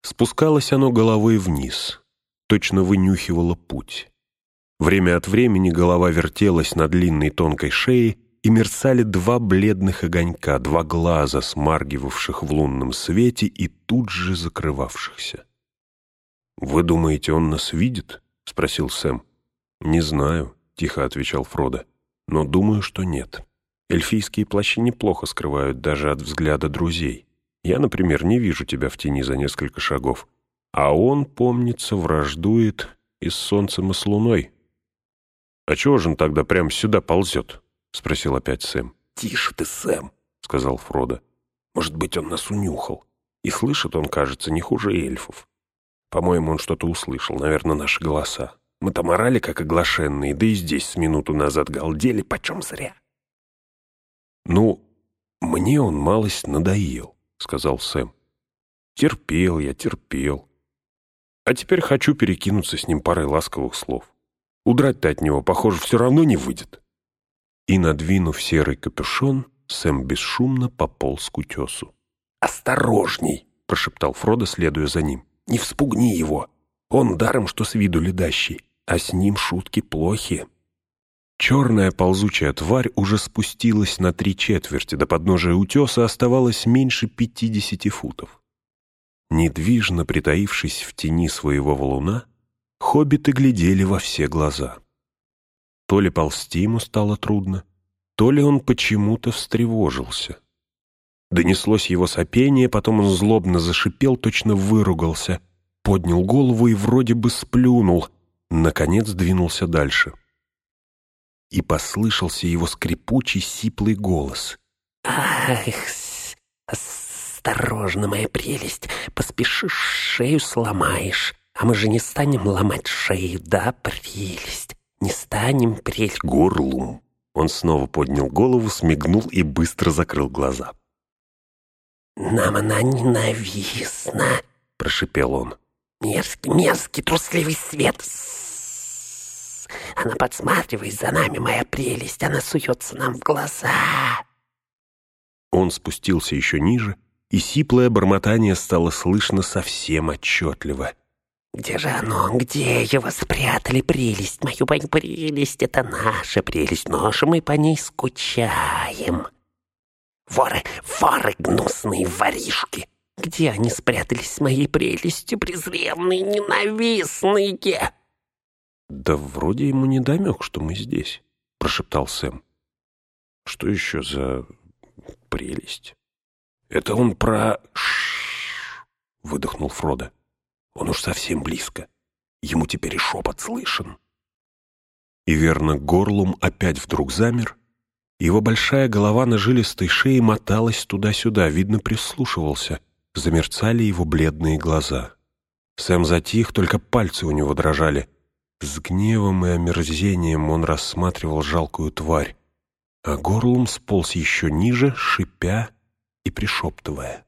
Спускалось оно головой вниз, точно вынюхивало путь. Время от времени голова вертелась на длинной тонкой шее, и мерцали два бледных огонька, два глаза, смаргивавших в лунном свете и тут же закрывавшихся. «Вы думаете, он нас видит?» — спросил Сэм. «Не знаю», — тихо отвечал Фродо, — «но думаю, что нет. Эльфийские плащи неплохо скрывают даже от взгляда друзей. Я, например, не вижу тебя в тени за несколько шагов, а он, помнится, враждует и с солнцем, и с луной». «А чего же он тогда прямо сюда ползет?» — спросил опять Сэм. «Тише ты, Сэм», — сказал Фродо. «Может быть, он нас унюхал. И слышит он, кажется, не хуже эльфов. По-моему, он что-то услышал, наверное, наши голоса. Мы там орали, как оглашенные, да и здесь с минуту назад галдели, почем зря». «Ну, мне он малость надоел», — сказал Сэм. «Терпел я, терпел. А теперь хочу перекинуться с ним парой ласковых слов. Удрать-то от него, похоже, все равно не выйдет». И, надвинув серый капюшон, Сэм бесшумно пополз к утесу. «Осторожней!» — прошептал Фродо, следуя за ним. «Не вспугни его. Он даром, что с виду ледащий, а с ним шутки плохи». Черная ползучая тварь уже спустилась на 3/4, до подножия утеса оставалось меньше 50 футов. Недвижно притаившись в тени своего валуна, хоббиты глядели во все глаза. То ли ползти ему стало трудно, то ли он почему-то встревожился. Донеслось его сопение, потом он злобно зашипел, точно выругался, поднял голову и вроде бы сплюнул, наконец двинулся дальше. И послышался его скрипучий, сиплый голос. «Ах, осторожно, моя прелесть, поспешишь, шею сломаешь, а мы же не станем ломать шею, да, прелесть? Не станем, прелесть?» «Горлум!» Он снова поднял голову, смигнул и быстро закрыл глаза. «Нам она ненавистна», — прошепел он. «Мерзкий, мерзкий, трусливый свет. Она подсматривает за нами, моя прелесть, она суется нам в глаза». Он спустился еще ниже, и сиплое бормотание стало слышно совсем отчетливо. «Где же оно? Где его спрятали, прелесть? Мою прелесть, это наша прелесть, но же мы по ней скучаем. Воры, воры, гнусные воришки! Где они спрятались с моей прелестью, презренные, ненавистные?» «Да вроде ему недомек, что мы здесь», — прошептал Сэм. «Что еще за прелесть?» «Это он про...» «Ш-ш-ш», выдохнул Фродо. «Он уж совсем близко. Ему теперь и шепот слышен». И верно, Горлум опять вдруг замер. Его большая голова на жилистой шее моталась туда-сюда, видно, прислушивался. Замерцали его бледные глаза. Сэм затих, только пальцы у него дрожали. С гневом и омерзением он рассматривал жалкую тварь, а Горлум сполз еще ниже, шипя и пришептывая.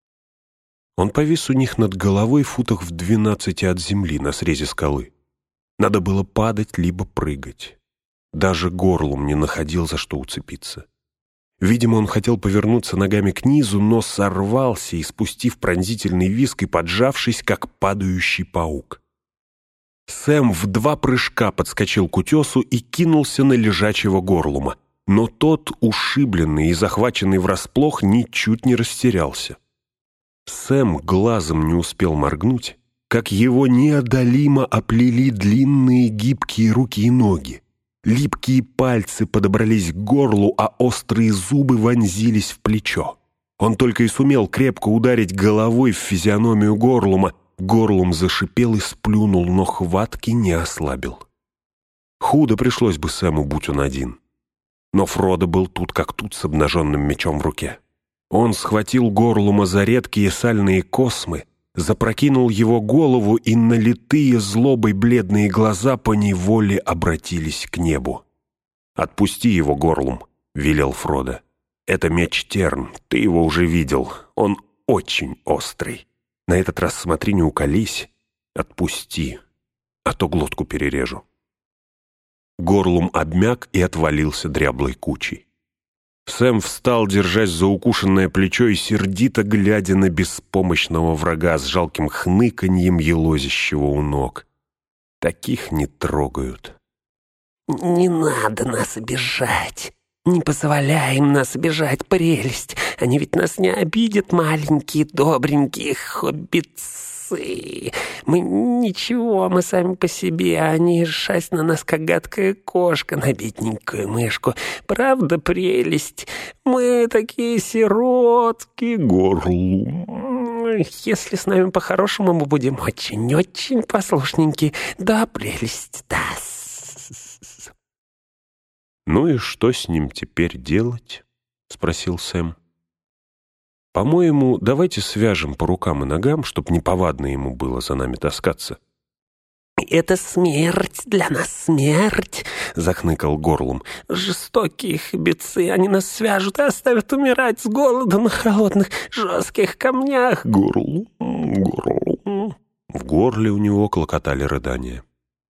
Он повис у них над головой футах в 12 от земли на срезе скалы. Надо было падать либо прыгать. Даже Горлум не находил, за что уцепиться. Видимо, он хотел повернуться ногами к низу, но сорвался, испустив пронзительный визг и поджавшись, как падающий паук. Сэм в 2 прыжка подскочил к утесу и кинулся на лежачего Горлума, но тот, ушибленный и захваченный врасплох, ничуть не растерялся. Сэм глазом не успел моргнуть, как его неодолимо оплели длинные гибкие руки и ноги. Липкие пальцы подобрались к горлу, а острые зубы вонзились в плечо. Он только и сумел крепко ударить головой в физиономию Горлума. Горлум зашипел и сплюнул, но хватки не ослабил. Худо пришлось бы Сэму, будь он один. Но Фродо был тут как тут с обнаженным мечом в руке. Он схватил Горлума за редкие сальные космы, запрокинул его голову, и налитые злобой бледные глаза поневоле обратились к небу. «Отпусти его, Горлум», — велел Фродо. «Это меч Терн, ты его уже видел, он очень острый. На этот раз смотри, не уколись, отпусти, а то глотку перережу». Горлум обмяк и отвалился дряблой кучей. Сэм встал, держась за укушенное плечо и сердито глядя на беспомощного врага с жалким хныканьем елозящего у ног. Таких не трогают. «Не надо нас обижать. Не позволяем нас обижать, прелесть. Они ведь нас не обидят, маленькие добренькие хоббитцы. Мы ничего, мы сами по себе, а они шасть на нас, как гадкая кошка на бедненькую мышку. Правда, прелесть? Мы такие сиротки, Горлум. Если с нами по-хорошему, мы будем очень-очень послушненькие. Да, прелесть, да». «Ну и что с ним теперь делать?» — спросил Сэм. «По-моему, давайте свяжем по рукам и ногам, чтоб неповадно ему было за нами таскаться». «Это смерть для нас, смерть!» — захныкал Горлум. «Жестокие хоббитцы, они нас свяжут и оставят умирать с голоду на холодных жестких камнях!» Горлум, Горлум. В горле у него клокотали рыдания.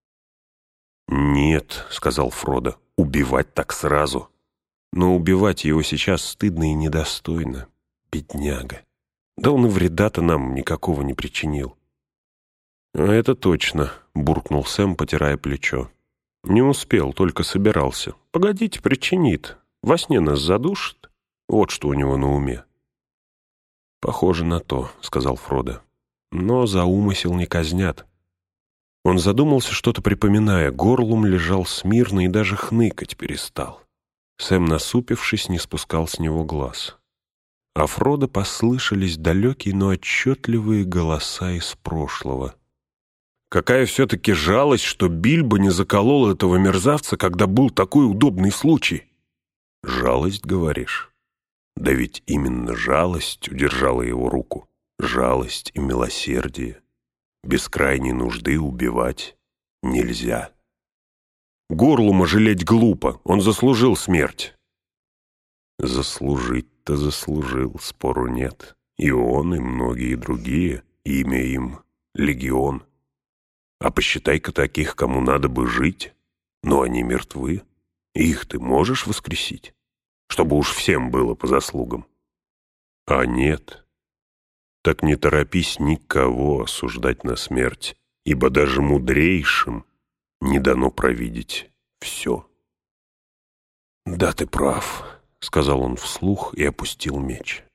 «Нет», — сказал Фродо, — «убивать так сразу. Но убивать его сейчас стыдно и недостойно. Бедняга. Да он и вреда-то нам никакого не причинил». «Это точно», — буркнул Сэм, потирая плечо. «Не успел, только собирался. Погодите, причинит. Во сне нас задушит. Вот что у него на уме». «Похоже на то», — сказал Фродо. «Но за умысел не казнят». Он задумался, что-то припоминая. Горлум лежал смирно и даже хныкать перестал. Сэм, насупившись, не спускал с него глаз. А Фродо послышались далекие, но отчетливые голоса из прошлого. «Какая все-таки жалость, что Бильбо не заколол этого мерзавца, когда был такой удобный случай!» «Жалость, говоришь? Да ведь именно жалость удержала его руку. Жалость и милосердие. Без крайней нужды убивать нельзя. Горлума жалеть глупо, он заслужил смерть». «Заслужить-то заслужил, спору нет. И он, и многие другие, имя им — Легион. А посчитай-ка таких, кому надо бы жить, но они мертвы. Их ты можешь воскресить, чтобы уж всем было по заслугам? А нет. Так не торопись никого осуждать на смерть, ибо даже мудрейшим не дано провидеть все». «Да, ты прав», — сказал он вслух и опустил меч.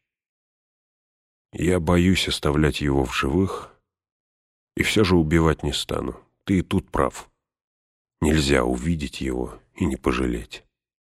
«Я боюсь оставлять его в живых, и все же убивать не стану. Ты и тут прав. Нельзя увидеть его и не пожалеть».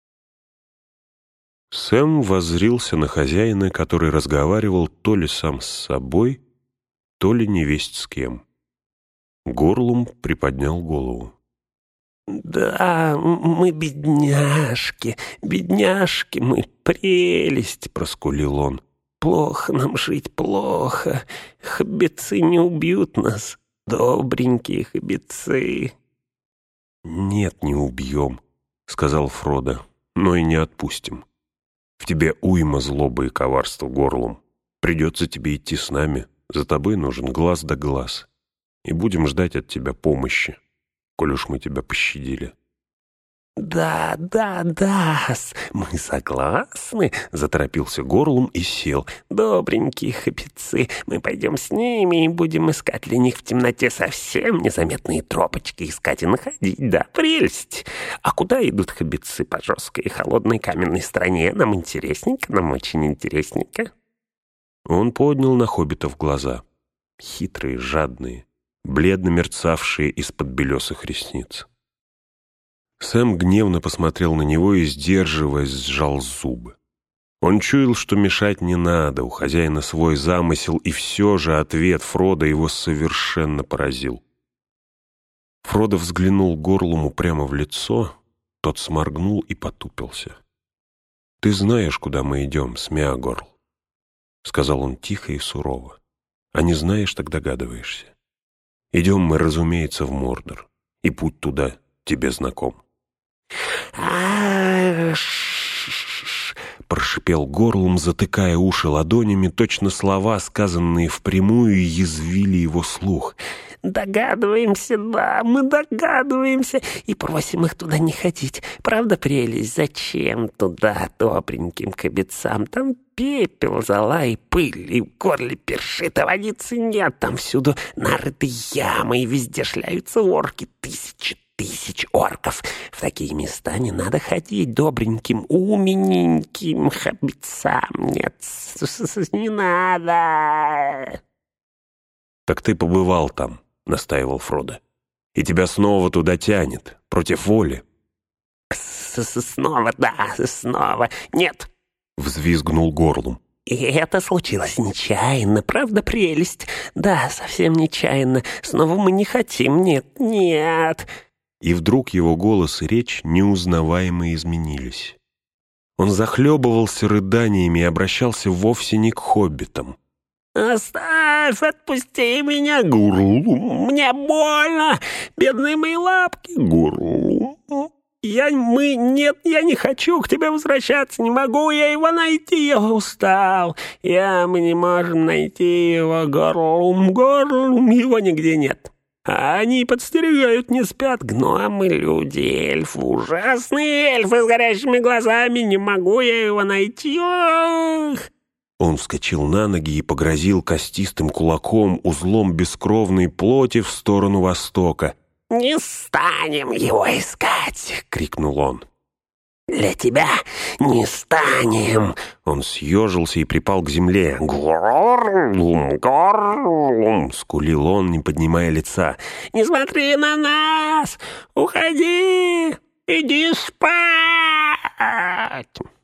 Сэм воззрился на хозяина, который разговаривал то ли сам с собой, то ли невесть с кем. Горлум приподнял голову. «Да, мы бедняжки, бедняжки мы, прелесть!» — проскулил он. «Плохо нам жить, плохо. Хоббитцы не убьют нас, добренькие хоббитцы». «Нет, не убьем», — сказал Фродо, — «но и не отпустим. В тебе уйма злобы и коварства, Горлум. Придется тебе идти с нами. За тобой нужен глаз да глаз. И будем ждать от тебя помощи, коль уж мы тебя пощадили». «Да, мы согласны», — заторопился Горлум и сел. «Добренькие хоббитцы, мы пойдем с ними и будем искать для них в темноте совсем незаметные тропочки, искать и находить, да, прелесть. А куда идут хоббитцы по жесткой и холодной каменной стране? Нам интересненько, нам очень интересненько». Он поднял на хоббитов глаза, хитрые, жадные, бледно мерцавшие из-под белесых ресниц. Сэм гневно посмотрел на него и, сдерживаясь, сжал зубы. Он чуял, что мешать не надо, у хозяина свой замысел, и все же ответ Фродо его совершенно поразил. Фродо взглянул Горлуму прямо в лицо, тот сморгнул и потупился. «Ты знаешь, куда мы идем, Смеагорл», — сказал он тихо и сурово. «А не знаешь, так догадываешься. Идем мы, разумеется, в Мордор, и путь туда тебе знаком». Прошипел Горлум, затыкая уши ладонями, точно слова, сказанные впрямую, язвили его слух. Догадываемся, да, мы догадываемся и просим их туда не ходить. Правда, прелесть? Зачем туда добреньким кобельцам? Там пепел, зола и пыль, и в горле першит, а водицы нет. Там всюду нарыты ямы, и везде шляются орки, тысяч орков. В такие места не надо ходить добреньким, умненьким хоббитцам. Нет, не надо. «Так ты побывал там», — настаивал Фродо. «И тебя снова туда тянет, против воли». «Снова, да, снова. Нет», — взвизгнул Горлум. «И это случилось нечаянно, правда, прелесть? Да, совсем нечаянно. Снова мы не хотим, нет». И вдруг его голос и речь неузнаваемо изменились. Он захлебывался рыданиями и обращался вовсе не к хоббитам. «Оставь, отпусти меня, Горлум, мне больно, бедные мои лапки, Горлум. Я не хочу к тебе возвращаться, не могу я его найти, я устал. Мы не можем найти его, Горлум, его нигде нет. А они подстерегают, не спят, гномы, люди, эльфы, ужасные эльфы с горящими глазами, не могу я его найти, ох!» Он вскочил на ноги и погрозил костистым кулаком узлом бескровной плоти в сторону востока. «Не станем его искать!» — крикнул он. «Для тебя не станем!» Он съежился и припал к земле. «Горлум!» — скулил он, не поднимая лица. «Не смотри на нас! Уходи! Иди спать!»